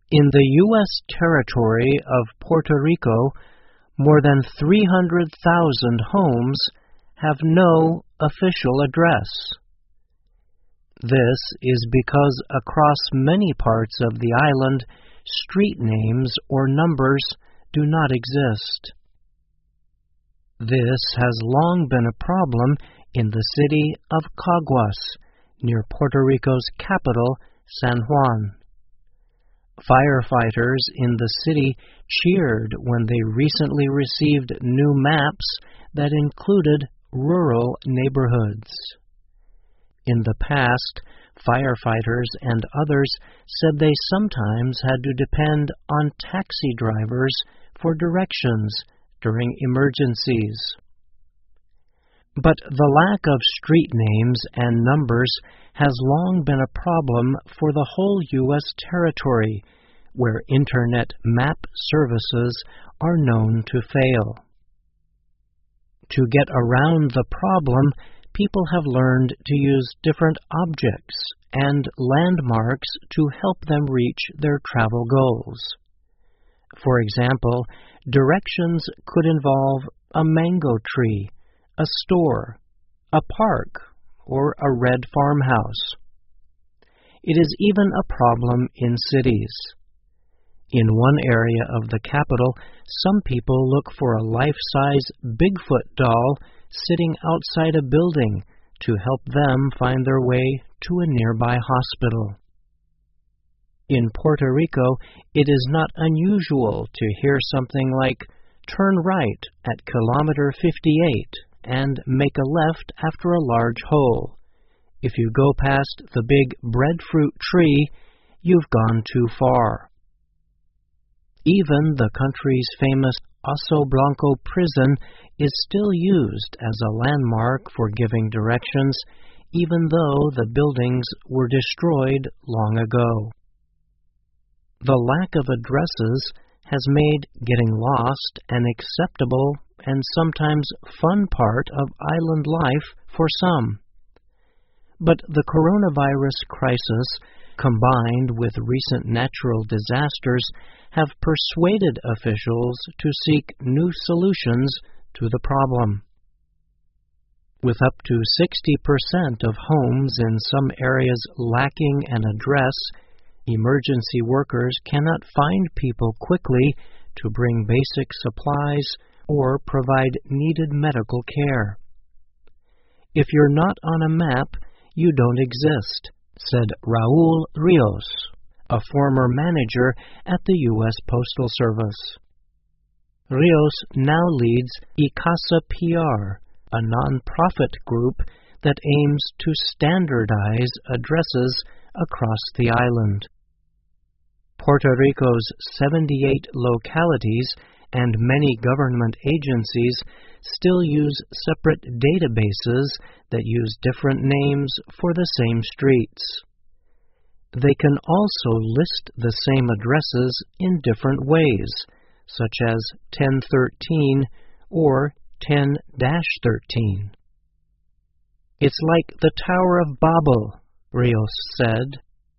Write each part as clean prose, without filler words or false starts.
In the U.S. territory of Puerto Rico, more than 300,000 homes have no official address. This is because across many parts of the island, street names or numbers do not exist. This has long been a problem in the city of Caguas, near Puerto Rico's capital, San Juan. Firefighters in the city cheered when they recently received new maps that included rural neighborhoods. In the past, firefighters and others said they sometimes had to depend on taxi drivers for directions during emergencies. But the lack of street names and numbers has long been a problem for the whole U.S. territory, where Internet map services are known to fail. To get around the problem, people have learned to use different objects and landmarks to help them reach their travel goals. For example, directions could involve a mango tree, a store, a park, or a red farmhouse. It is even a problem in cities. In one area of the capital, some people look for a life-size Bigfoot doll sitting outside a building to help them find their way to a nearby hospital. In Puerto Rico, it is not unusual to hear something like, "Turn right at kilometer 58 and make a left after a large hole. If you go past the big breadfruit tree, you've gone too far." Even the country's famous Oso Blanco prison is still used as a landmark for giving directions, even though the buildings were destroyed long ago. The lack of addresses has made getting lost an acceptable and sometimes fun part of island life for some. But the coronavirus crisis, combined with recent natural disasters, have persuaded officials to seek new solutions to the problem. With up to 60% of homes in some areas lacking an address, emergency workers cannot find people quickly to bring basic supplies or provide needed medical care. "If you're not on a map, you don't exist," said Raul Rios, a former manager at the U.S. Postal Service. Rios now leads ICASA PR, a non-profit group that aims to standardize addresses across the island. Puerto Rico's 78 localities and many government agencies still use separate databases that use different names for the same streets. They can also list the same addresses in different ways, such as 1013 or 10-13. "It's like the Tower of Babel," Rios said.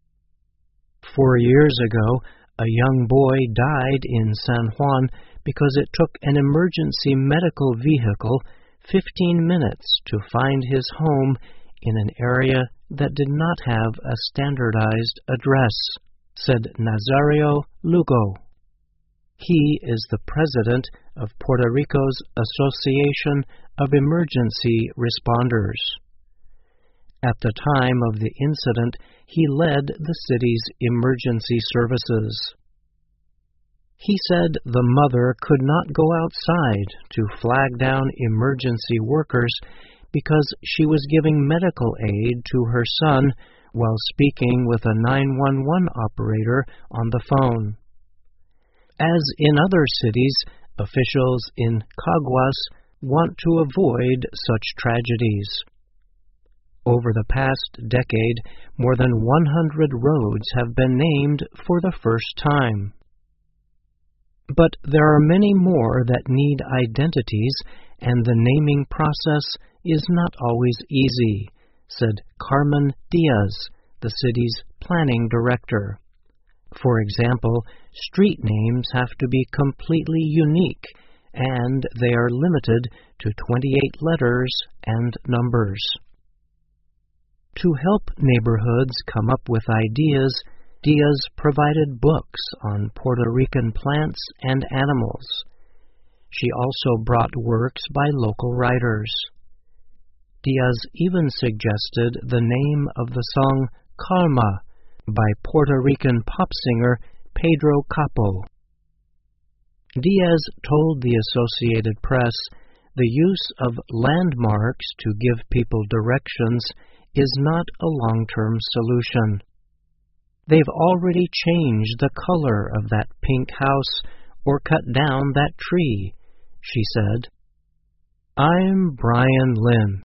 4 years ago, a young boy died in San Juan because it took an emergency medical vehicle 15 minutes to find his home in an area that did not have a standardized address, said Nazario Lugo. He is the president of Puerto Rico's Association of Emergency Responders. At the time of the incident, he led the city's emergency services. He said the mother could not go outside to flag down emergency workers because she was giving medical aid to her son while speaking with a 911 operator on the phone. As in other cities, officials in Caguas want to avoid such tragedies. Over the past decade, more than 100 roads have been named for the first time. But there are many more that need identities, and the naming process is not always easy, said Carmen Diaz, the city's planning director. For example, street names have to be completely unique, and they are limited to 28 letters and numbers. To help neighborhoods come up with ideas, Diaz provided books on Puerto Rican plants and animals. She also brought works by local writers. Diaz even suggested the name of the song Calma by Puerto Rican pop singer Pedro Capo. Diaz told the Associated Press the use of landmarks to give people directions is not a long-term solution. They've already changed the color of that pink house or cut down that tree, she said. I'm Brian Lynn.